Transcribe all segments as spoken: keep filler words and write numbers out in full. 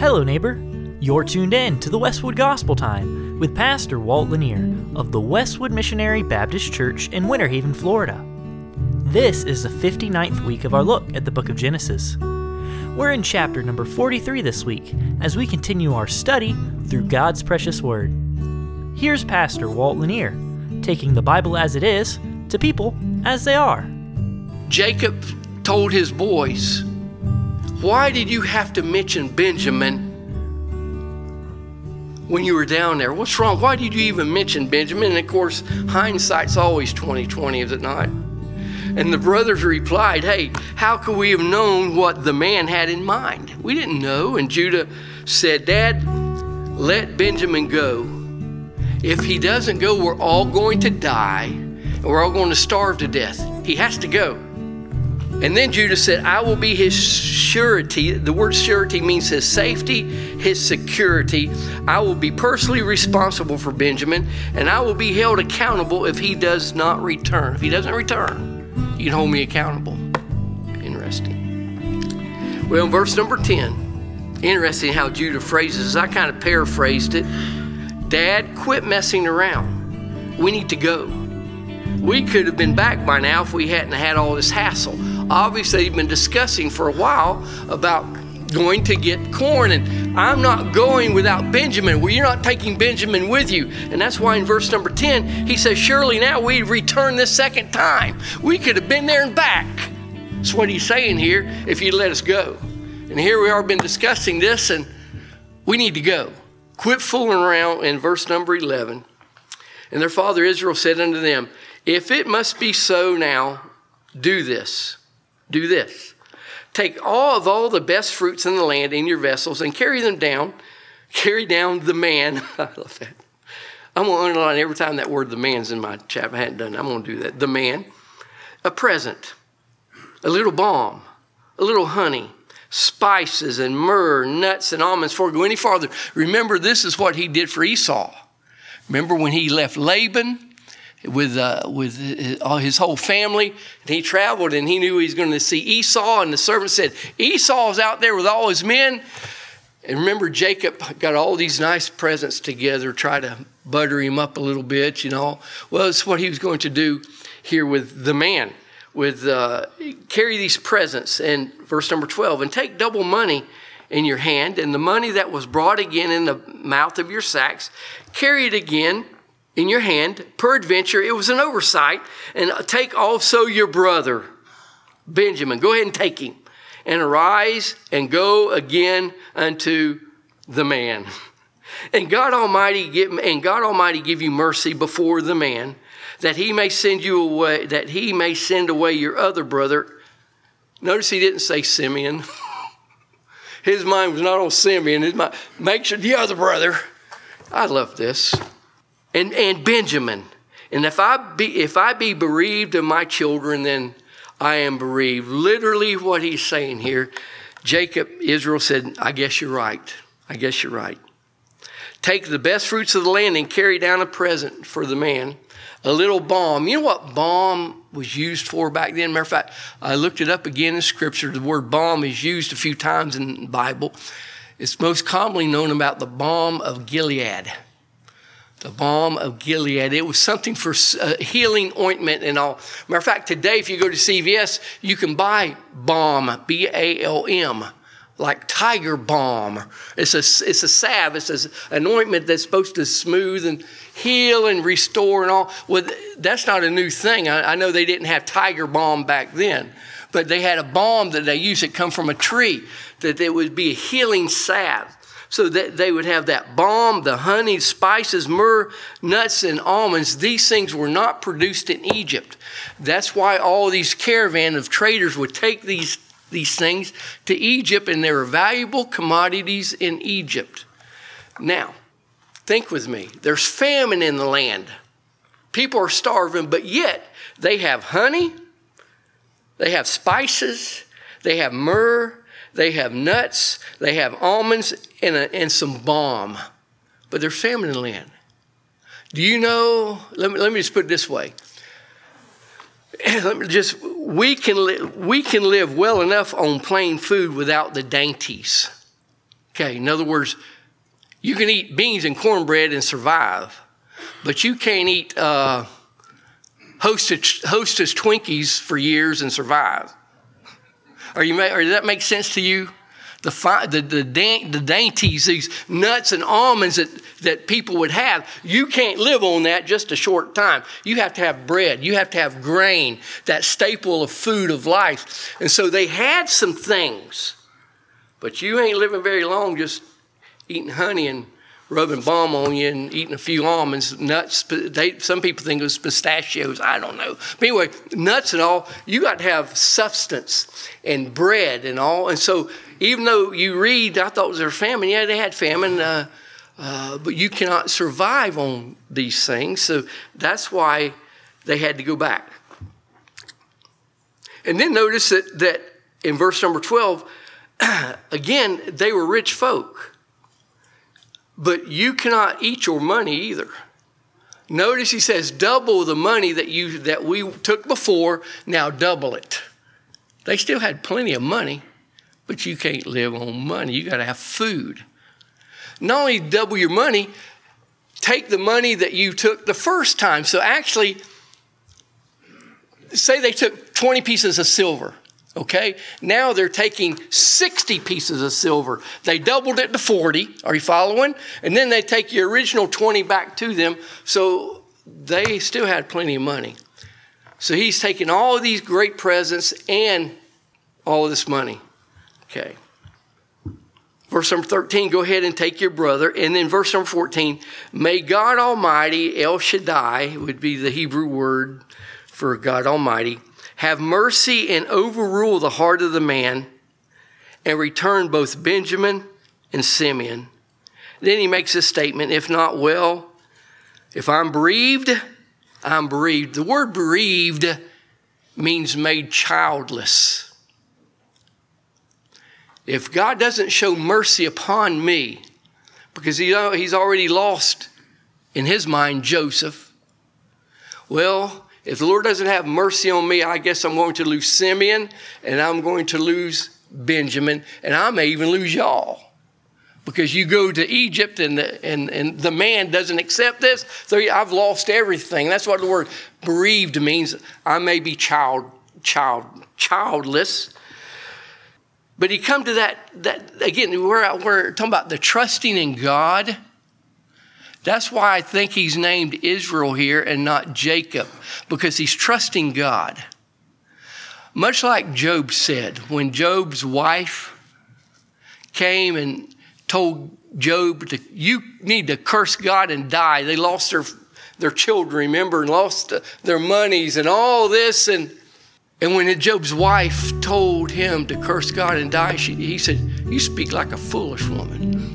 Hello, neighbor. You're tuned in to the Westwood Gospel Time with Pastor Walt Lanier of the Westwood Missionary Baptist Church in Winter Haven, Florida. This is the fifty-ninth week of our look at the book of Genesis. We're in chapter number forty-three this week as we continue our study through God's precious word. Here's Pastor Walt Lanier taking the Bible as it is to people as they are. Jacob told his boys, "Why did you have to mention Benjamin when you were down there? What's wrong? Why did you even mention Benjamin?" And of course, hindsight's always twenty twenty, is it not? And the brothers replied, "Hey, how could we have known what the man had in mind? We didn't know." And Judah said, "Dad, let Benjamin go. If he doesn't go, we're all going to die, and we're all going to starve to death. He has to go." And then Judah said, "I will be his surety." The word surety means his safety, his security. "I will be personally responsible for Benjamin, and I will be held accountable if he does not return." If he doesn't return, you can hold me accountable. Interesting. Well, in verse number ten, interesting how Judah phrases. I kind of paraphrased it. "Dad, quit messing around. We need to go. We could have been back by now if we hadn't had all this hassle." Obviously, they've been discussing for a while about going to get corn, and "I'm not going without Benjamin." Well, you're not taking Benjamin with you. And that's why in verse number ten, he says, "Surely now we return this second time. We could have been there and back." That's what he's saying here, if you let us go. And here we are, been discussing this, and we need to go. Quit fooling around. In verse number eleven, "And their father Israel said unto them, If it must be so now, do this. Do this. Take all of all the best fruits in the land in your vessels and carry them down. Carry down the man." I love that. I'm going to underline every time that word "the man's" in my chapter. I hadn't done it. I'm going to do that. "The man, a present, a little balm, a little honey, spices and myrrh, nuts and almonds." Before we go any farther, remember this is what he did for Esau. Remember when he left Laban with uh, with his, all his whole family, and he traveled, and he knew he was going to see Esau, and the servant said, "Esau's out there with all his men." And remember, Jacob got all these nice presents together, try to butter him up a little bit, you know. Well, it's what he was going to do here with the man, with uh, carry these presents. And verse number twelve, "And take double money in your hand, and the money that was brought again in the mouth of your sacks, carry it again in your hand. Peradventure, it was an oversight. And take also your brother, Benjamin." Go ahead and take him. "And arise and go again unto the man. And God Almighty give, and God Almighty give you mercy before the man, that he may send you away, that he may send away your other brother." Notice he didn't say Simeon. His mind was not on Simeon. His mind, make sure the other brother. I love this. And and Benjamin. "And if I be if I be bereaved of my children, then I am bereaved." Literally what he's saying here. Jacob, Israel said, "I guess you're right. I guess you're right. Take the best fruits of the land and carry down a present for the man, a little balm." You know what balm was used for back then? Matter of fact, I looked it up again in Scripture. The word balm is used a few times in the Bible. It's most commonly known about the balm of Gilead. The balm of Gilead. It was something for uh, healing ointment and all. Matter of fact, today, if you go to C V S, you can buy balm, B A L M, like tiger balm. It's a, it's a salve. It's a, an ointment that's supposed to smooth and heal and restore and all. Well, that's not a new thing. I, I know they didn't have tiger balm back then, but they had a balm that they used that come from a tree, that it would be a healing salve. So that they would have that balm, the honey, spices, myrrh, nuts, and almonds. These things were not produced in Egypt. That's why all these caravan of traders would take these, these things to Egypt, and they were valuable commodities in Egypt. Now, think with me. There's famine in the land. People are starving, but yet they have honey, they have spices, they have myrrh, they have nuts, they have almonds, and, a, and some balm. But there's famine in the land. Do you know, let me, let me just put it this way. Let me just, we can, li- we can live well enough on plain food without the dainties. Okay, in other words, you can eat beans and cornbread and survive, but you can't eat uh, Hostess, Hostess Twinkies for years and survive. Are you? Or does that make sense to you? The fi- the the, da- the dainties, these nuts and almonds that, that people would have, you can't live on that just a short time. You have to have bread. You have to have grain, that staple of food of life. And so they had some things, but you ain't living very long just eating honey and rubbing balm on you and eating a few almonds, nuts. They, some people think it was pistachios. I don't know. But anyway, nuts and all, you got to have substance and bread and all. And so even though you read, I thought it was their famine. Yeah, they had famine, uh, uh, but you cannot survive on these things. So that's why they had to go back. And then notice that, that in verse number twelve, again, they were rich folk. But you cannot eat your money either. Notice he says, double the money that you that we took before, now double it. They still had plenty of money, but you can't live on money. You got to have food. Not only double your money, take the money that you took the first time. So actually, say they took twenty pieces of silver. Okay, now they're taking sixty pieces of silver. They doubled it to forty. Are you following? And then they take your original twenty back to them. So they still had plenty of money. So he's taking all of these great presents and all of this money. Okay. Verse number thirteen, go ahead and take your brother. And then verse number fourteen, may God Almighty, El Shaddai would be the Hebrew word for God Almighty, have mercy and overrule the heart of the man and return both Benjamin and Simeon. Then he makes this statement, if not well, if I'm bereaved, I'm bereaved. The word bereaved means made childless. If God doesn't show mercy upon me, because he, he's already lost, in his mind, Joseph, well, if the Lord doesn't have mercy on me, I guess I'm going to lose Simeon, and I'm going to lose Benjamin, and I may even lose y'all. Because you go to Egypt, and the, and, and the man doesn't accept this, so I've lost everything. That's what the word bereaved means. I may be child, child, childless. But he come to that, that again, we're, we're talking about the trusting in God. That's why I think he's named Israel here and not Jacob, because he's trusting God. Much like Job said, when Job's wife came and told Job, to, you need to curse God and die. They lost their, their children, remember, and lost their monies and all this. And, and when Job's wife told him to curse God and die, she, he said, you speak like a foolish woman.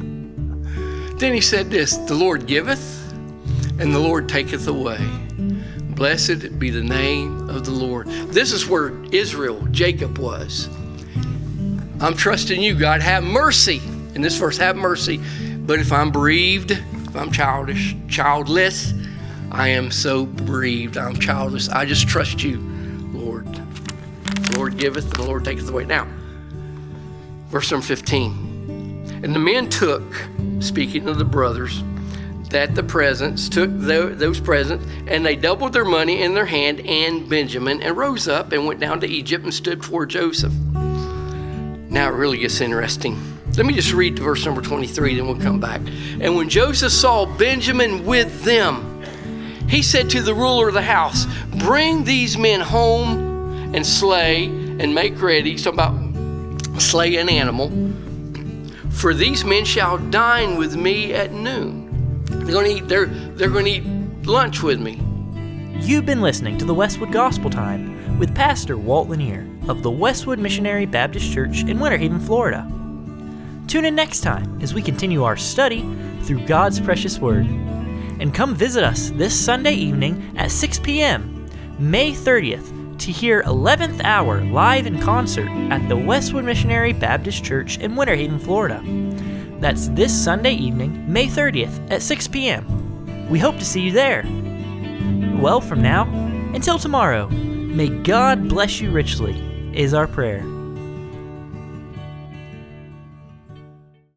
Then he said this, the Lord giveth and the Lord taketh away. Blessed be the name of the Lord. This is where Israel, Jacob was. I'm trusting you, God. Have mercy. In this verse, have mercy. But if I'm bereaved, if I'm childish, childless, I am so bereaved. I'm childless. I just trust you, Lord. The Lord giveth and the Lord taketh away. Now, verse number fifteen. And the men took, speaking of the brothers, that the presents, took the, those presents, and they doubled their money in their hand and Benjamin, and rose up and went down to Egypt and stood before Joseph. Now it really gets interesting. Let me just read to verse number twenty-three, then we'll come back. And when Joseph saw Benjamin with them, he said to the ruler of the house, bring these men home and slay and make ready. He's talking about slay an animal. For these men shall dine with me at noon. They're going to eat. They're they're going to eat lunch with me. You've been listening to the Westwood Gospel Time with Pastor Walt Lanier of the Westwood Missionary Baptist Church in Winter Haven, Florida. Tune in next time as we continue our study through God's precious Word. And come visit us this Sunday evening at six p.m., May thirtieth, to hear eleventh Hour live in concert at the Westwood Missionary Baptist Church in Winter Haven, Florida. That's this Sunday evening, May thirtieth at six p.m. We hope to see you there. Well, from now until tomorrow, may God bless you richly, is our prayer.